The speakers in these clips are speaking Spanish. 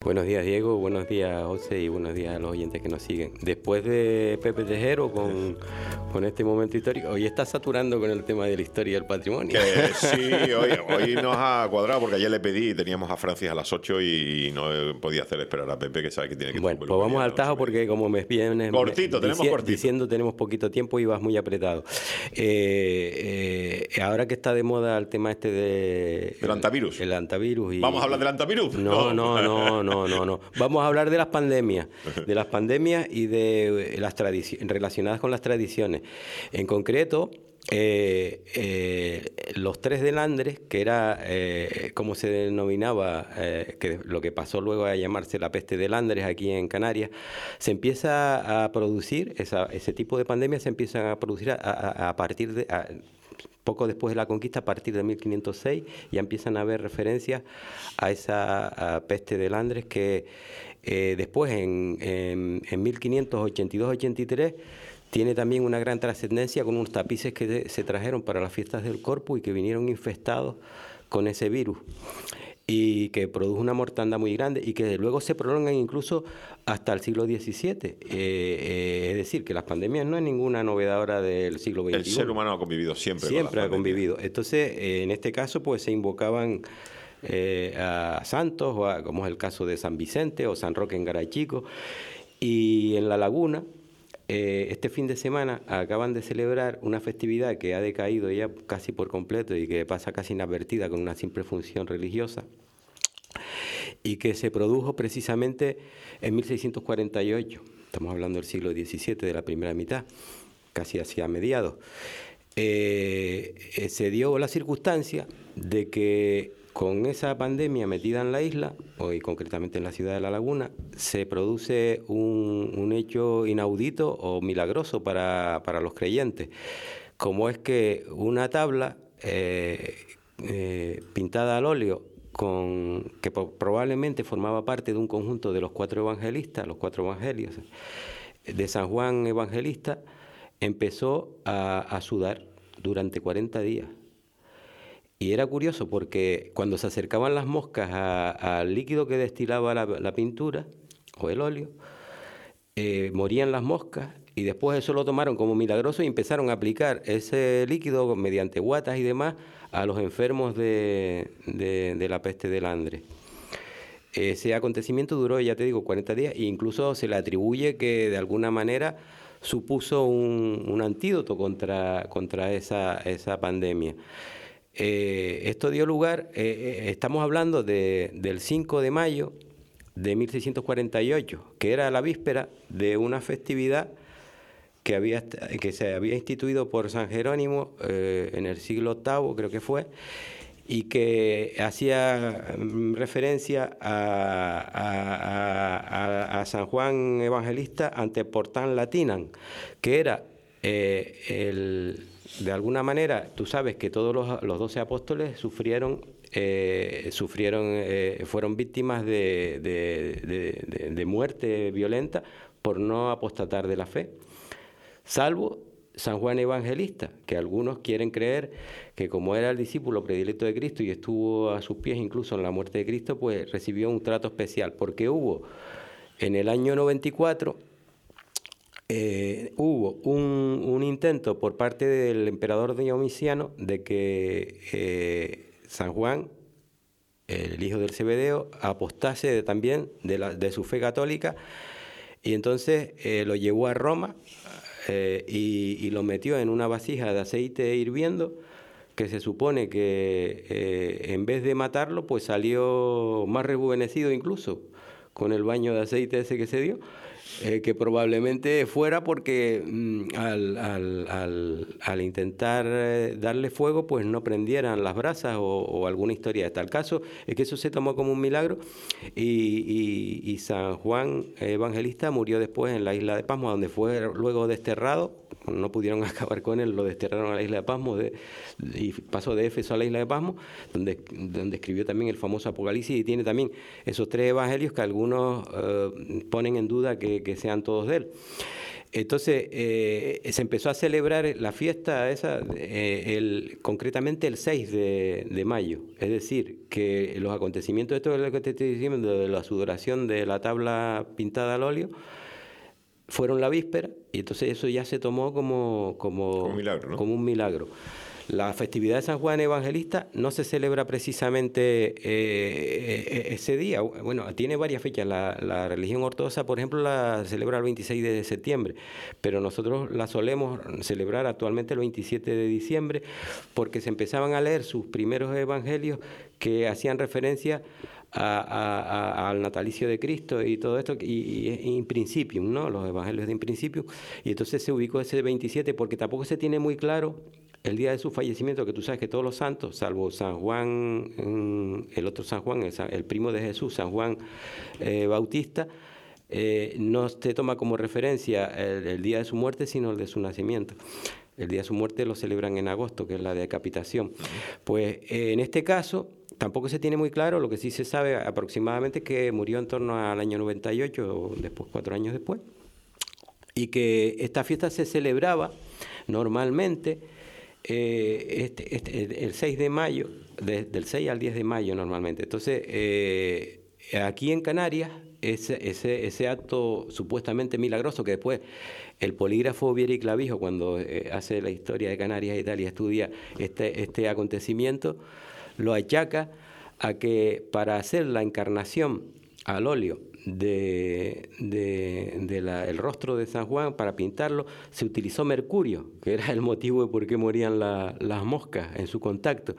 Buenos días, Diego, buenos días, José, y buenos días a los oyentes que nos siguen. Después de Pepe Tejero, con este momento histórico, hoy está saturando con el tema de la historia del patrimonio. Sí, hoy nos ha cuadrado, porque ayer le pedí, teníamos a Francis a las 8 y no podía hacer esperar a Pepe, que sabe que tiene que... Bueno, pues vamos al tajo, porque como me vienen cortito. Diciendo tenemos poquito tiempo y vas muy apretado. Ahora que está de moda el tema este del antivirus. El antivirus. ¿Vamos a hablar del antivirus? No. Vamos a hablar de las pandemias y de las relacionadas con las tradiciones. En concreto, los tres de Landres, que era como se denominaba, que lo que pasó luego a llamarse la peste de Landres aquí en Canarias, se empieza a producir, ese tipo de pandemias se empiezan a producir a partir de... poco después de la conquista, a partir de 1506, ya empiezan a haber referencias a esa peste de Landres que después, en 1582-83, tiene también una gran trascendencia con unos tapices que se trajeron para las fiestas del Corpus y que vinieron infestados con ese virus, y que produjo una mortandad muy grande y que luego se prolongan incluso hasta el siglo XVII. Es decir, que las pandemias no es ninguna novedad ahora del siglo XXI. El ser humano ha convivido siempre ha convivido. Entonces, en este caso, pues se invocaban a santos, como es el caso de San Vicente o San Roque en Garachico. Y en La Laguna, este fin de semana acaban de celebrar una festividad que ha decaído ya casi por completo y que pasa casi inadvertida con una simple función religiosa, y que se produjo precisamente en 1648. Estamos hablando del siglo XVII, de la primera mitad, casi hacia mediados. Se dio la circunstancia de que con esa pandemia metida en la isla, y concretamente en la ciudad de La Laguna, se produce un hecho inaudito o milagroso para los creyentes, como es que una tabla pintada al óleo, que probablemente formaba parte de un conjunto de los cuatro evangelistas, los cuatro evangelios de San Juan Evangelista, empezó a sudar durante 40 días. Y era curioso porque cuando se acercaban las moscas al líquido que destilaba la pintura o el óleo, morían las moscas, y después eso lo tomaron como milagroso y empezaron a aplicar ese líquido mediante guatas y demás a los enfermos de la peste de Landres. Ese acontecimiento duró, ya te digo, 40 días, e incluso se le atribuye que de alguna manera supuso un antídoto contra esa pandemia. Esto dio lugar, estamos hablando del 5 de mayo de 1648, que era la víspera de una festividad que se había instituido por San Jerónimo en el siglo VIII, creo que fue, y que hacía referencia a San Juan Evangelista ante Portán Latinam, que era de alguna manera, tú sabes que todos los 12 apóstoles fueron víctimas de muerte violenta por no apostatar de la fe, salvo San Juan Evangelista, que algunos quieren creer que como era el discípulo predilecto de Cristo y estuvo a sus pies incluso en la muerte de Cristo, pues recibió un trato especial, porque hubo en el año 94 hubo un intento por parte del emperador Domiciano de que San Juan, el hijo del Zebedeo, apostase también de su fe católica, y entonces lo llevó a Roma y lo metió en una vasija de aceite hirviendo, que se supone que en vez de matarlo, pues salió más rejuvenecido incluso con el baño de aceite ese que se dio, que probablemente fuera porque al intentar darle fuego, pues no prendieran las brasas o alguna historia de tal. Caso es que eso se tomó como un milagro, y San Juan Evangelista murió después en la isla de Pasmo, donde fue luego desterrado. No pudieron acabar con él, lo desterraron a la isla de Pasmo y pasó de Éfeso a la isla de Pasmo, donde escribió también el famoso Apocalipsis, y tiene también esos tres evangelios que algunos ponen en duda que sean todos de él. Entonces se empezó a celebrar la fiesta esa concretamente el 6 de mayo. Es decir, que los acontecimientos, esto es lo que te estoy diciendo, de la sudoración de la tabla pintada al óleo, fueron la víspera, y entonces eso ya se tomó como un milagro, ¿no? como un milagro. La festividad de San Juan Evangelista no se celebra precisamente ese día. Bueno, tiene varias fechas. La religión ortodoxa, por ejemplo, la celebra el 26 de septiembre, pero nosotros la solemos celebrar actualmente el 27 de diciembre, porque se empezaban a leer sus primeros evangelios que hacían referencia al natalicio de Cristo y todo esto, y in principium, ¿no? Los evangelios de in principium, y entonces se ubicó ese 27 porque tampoco se tiene muy claro el día de su fallecimiento, que tú sabes que todos los santos, salvo San Juan, el otro San Juan, el primo de Jesús, San Juan Bautista, no se toma como referencia el día de su muerte, sino el de su nacimiento. El día de su muerte lo celebran en agosto, que es la decapitación. Pues en este caso tampoco se tiene muy claro. Lo que sí se sabe aproximadamente es que murió en torno al año 98, o después 4 años después, y que esta fiesta se celebraba normalmente el 6 de mayo, del 6 al 10 de mayo normalmente. Entonces, aquí en Canarias, ese acto supuestamente milagroso, que después el polígrafo Vieri Clavijo, cuando hace la historia de Canarias y tal, y estudia este acontecimiento, lo achaca a que para hacer la encarnación al óleo el rostro de San Juan, para pintarlo, se utilizó mercurio, que era el motivo de por qué morían las moscas en su contacto.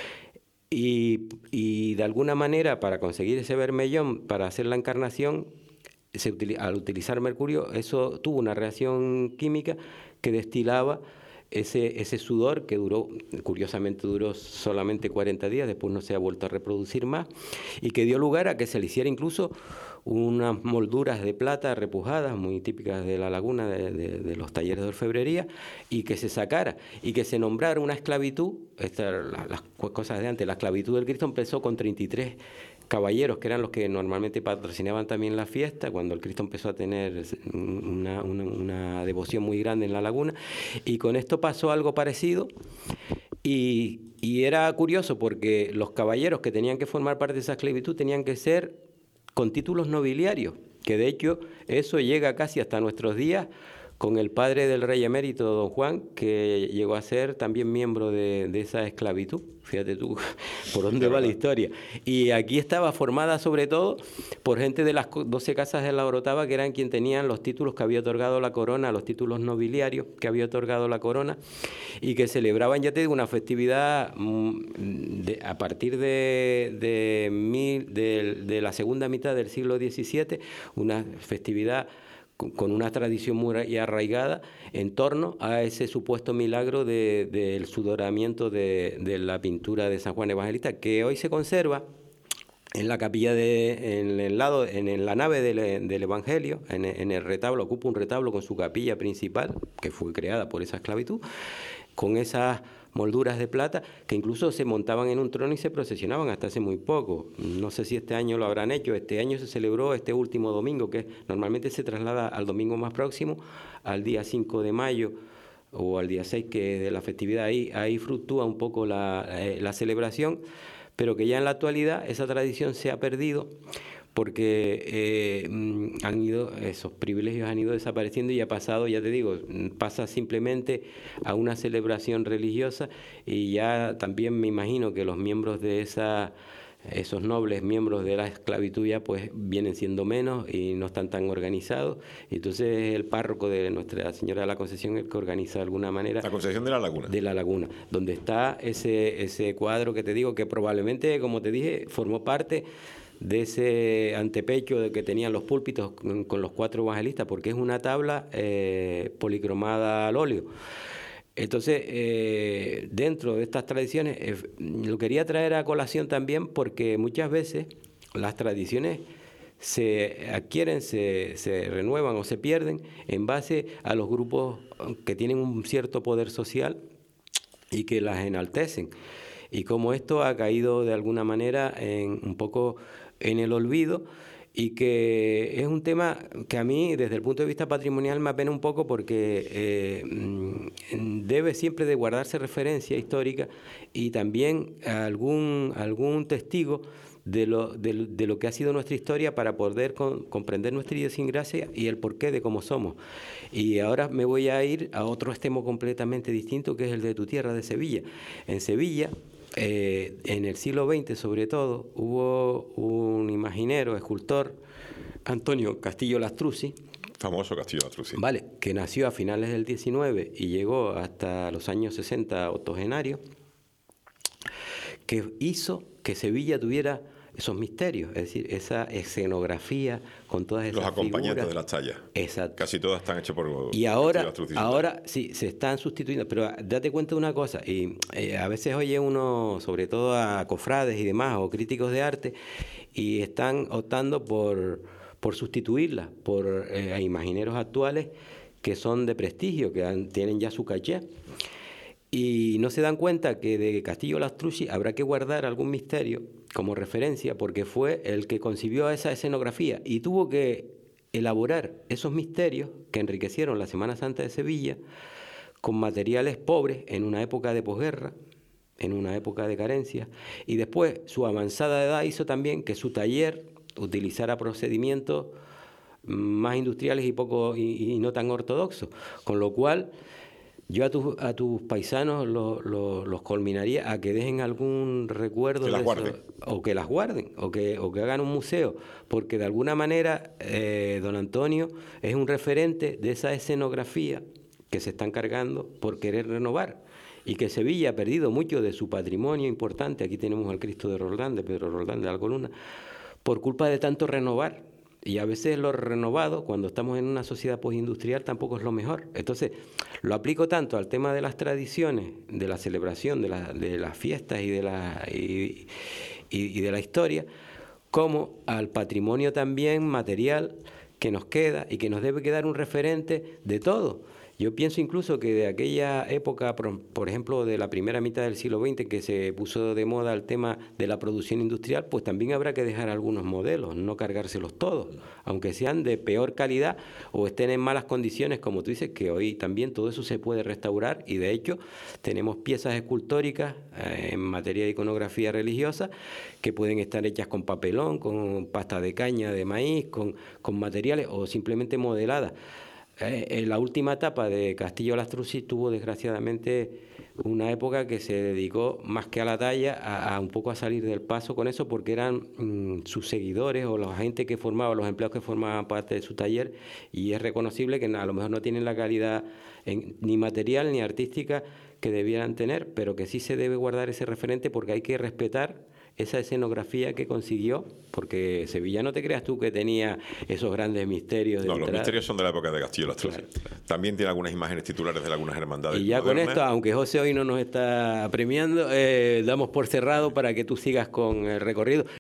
Y de alguna manera, para conseguir ese vermellón, para hacer la encarnación, al utilizar mercurio, eso tuvo una reacción química que destilaba ese sudor, que curiosamente duró solamente 40 días, después no se ha vuelto a reproducir más, y que dio lugar a que se le hiciera incluso unas molduras de plata repujadas, muy típicas de la laguna, de los talleres de orfebrería, y que se sacara, y que se nombrara una esclavitud. Las cosas de antes. La esclavitud del Cristo empezó con 33 caballeros, que eran los que normalmente patrocinaban también la fiesta, cuando el Cristo empezó a tener una devoción muy grande en la laguna, y con esto pasó algo parecido. Y era curioso porque los caballeros que tenían que formar parte de esa esclavitud tenían que ser con títulos nobiliarios, que de hecho eso llega casi hasta nuestros días, con el padre del rey emérito, don Juan, que llegó a ser también miembro de esa esclavitud. Fíjate tú por dónde va la historia. Y aquí estaba formada sobre todo por gente de las 12 casas de la Orotava, que eran quien tenían los títulos que había otorgado la corona, los títulos nobiliarios que había otorgado la corona, y que celebraban, ya te digo, una festividad a partir de la segunda mitad del siglo XVII, una festividad con una tradición muy arraigada en torno a ese supuesto milagro del sudoramiento de la pintura de San Juan Evangelista, que hoy se conserva en la capilla, en la nave del Evangelio, en el retablo. Ocupa un retablo con su capilla principal, que fue creada por esa esclavitud, con esas molduras de plata que incluso se montaban en un trono y se procesionaban hasta hace muy poco. No sé si este año lo habrán hecho. Este año se celebró este último domingo, que normalmente se traslada al domingo más próximo, al día 5 de mayo o al día 6, que de la festividad. Ahí fluctúa un poco la celebración, pero que ya en la actualidad esa tradición se ha perdido, porque esos privilegios han ido desapareciendo, y ha pasado, ya te digo, pasa simplemente a una celebración religiosa. Y ya también me imagino que los miembros de esos nobles miembros de la esclavitud ya pues vienen siendo menos y no están tan organizados. Y entonces el párroco de Nuestra Señora de la Concepción es el que organiza de alguna manera la Concepción de la Laguna. De la Laguna, donde está ese cuadro que te digo, que probablemente, como te dije, formó parte de ese antepecho que tenían los púlpitos con los 4 evangelistas, porque es una tabla policromada al óleo. Entonces, dentro de estas tradiciones, lo quería traer a colación también porque muchas veces las tradiciones se adquieren, se renuevan o se pierden en base a los grupos que tienen un cierto poder social y que las enaltecen. Y como esto ha caído de alguna manera un poco en el olvido, y que es un tema que a mí, desde el punto de vista patrimonial, me apena un poco porque debe siempre de guardarse referencia histórica y también algún testigo de lo que ha sido nuestra historia para poder comprender nuestra idiosincrasia y el porqué de cómo somos. Y ahora me voy a ir a otro extremo completamente distinto, que es el de tu tierra, de Sevilla. En Sevilla, en el siglo XX sobre todo, hubo un imaginero, escultor, Antonio Castillo Lastruzzi, Famoso Castillo Lastruzzi. vale, que nació a finales del XIX y llegó hasta los años 60 octogenario, que hizo que Sevilla tuviera esos misterios, es decir, esa escenografía con todas esas Los acompañantes figuras. de las tallas. Exacto. Casi todas están hechas por Y Castillo Lastruzzi. ahora sí, se están sustituyendo, pero date cuenta de una cosa, y a veces oye uno, sobre todo a cofrades y demás, o críticos de arte, y están optando por sustituirlas por imagineros actuales que son de prestigio, que tienen ya su caché. Y no se dan cuenta que de Castillo Lastruzzi habrá que guardar algún misterio como referencia, porque fue el que concibió esa escenografía y tuvo que elaborar esos misterios que enriquecieron la Semana Santa de Sevilla con materiales pobres en una época de posguerra, en una época de carencia, y después su avanzada edad hizo también que su taller utilizara procedimientos más industriales y no tan ortodoxos, con lo cual yo a tus paisanos los culminaría a que dejen algún recuerdo Que las de guarden. eso, o que las guarden, o que hagan un museo, porque de alguna manera don Antonio es un referente de esa escenografía que se están cargando por querer renovar, y que Sevilla ha perdido mucho de su patrimonio importante. Aquí tenemos al Cristo de Roldán, de Pedro Roldán, de la Columna, por culpa de tanto renovar. Y a veces lo renovado, cuando estamos en una sociedad postindustrial, tampoco es lo mejor. Entonces, lo aplico tanto al tema de las tradiciones, de la celebración, de las fiestas y de la historia, como al patrimonio también material que nos queda y que nos debe quedar un referente de todo. Yo pienso incluso que de aquella época, por ejemplo, de la primera mitad del siglo XX, que se puso de moda el tema de la producción industrial, pues también habrá que dejar algunos modelos, no cargárselos todos, aunque sean de peor calidad o estén en malas condiciones, como tú dices, que hoy también todo eso se puede restaurar, y de hecho tenemos piezas escultóricas en materia de iconografía religiosa que pueden estar hechas con papelón, con pasta de caña de maíz, con materiales o simplemente modeladas. En la última etapa de Castillo Lastruzzi tuvo desgraciadamente una época que se dedicó más que a la talla a un poco a salir del paso con eso, porque eran sus seguidores o la gente que formaba, los empleados que formaban parte de su taller, y es reconocible que a lo mejor no tienen la calidad ni material ni artística que debieran tener, pero que sí se debe guardar ese referente, porque hay que respetar esa escenografía que consiguió, porque Sevilla, no te creas tú que tenía esos grandes misterios. No, los misterios son de la época de Castillo Lastruzzi. Claro. También tiene algunas imágenes titulares de algunas hermandades. Y ya modernas. con esto, aunque José hoy no nos está premiando, damos por cerrado para que tú sigas con el recorrido.